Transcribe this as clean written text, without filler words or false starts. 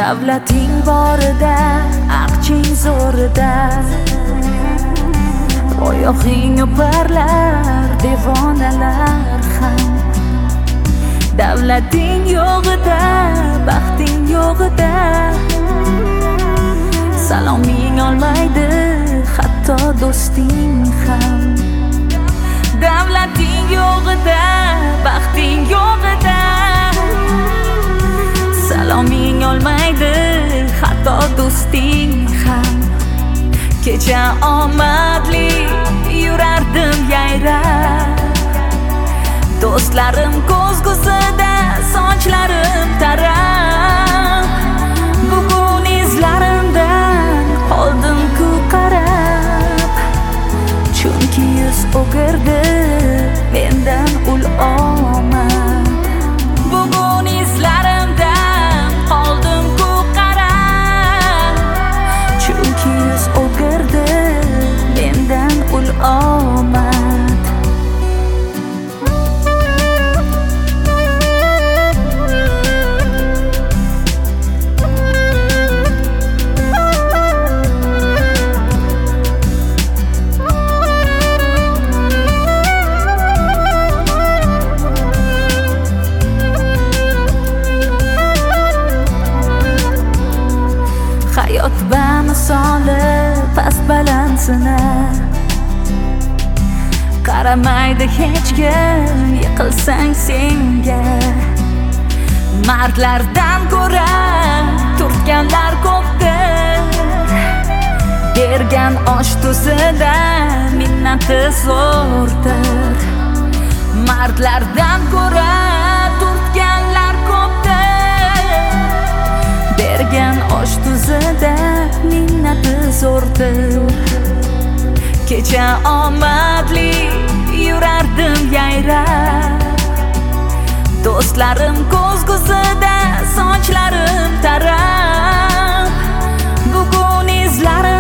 Davlating borida, aqching zo'rida, oyog'ing o'parlar devonalar ham. Davlating yo'g'ida, baxting yo'g'ida, saloming olmaydi hatto do'sting ham. Davlating yo'g'ida, baxting yo'g'ida, saloming olmaydi hatto do'sting ham. Kecha omadli yurardim yayrab, do'stlarim ko'zgusida sochlarim tarab. Bugun izlarimdan qoldim-ku qarab, chunki yuz o'girdi mendan ul omad. Bugun izlarimdan qoldim-ku qarab, chunki yuz o'girdi mendan ul omad. Hayot bamisoli past balansini qaramaydi hech kim, yiqilsang senga. Mardlardan ko'ra turtganlar ko'pdir, bergan osh tuzida minnati zo'rdir. Mardlardan ko'ra turtganlar ko'pdir, bergan osh tuzida minnati zo'rdir. Kecha omadli yurardim yayrab, do'stlarim ko'zgusida sochlarim tarab. Bugun izlarim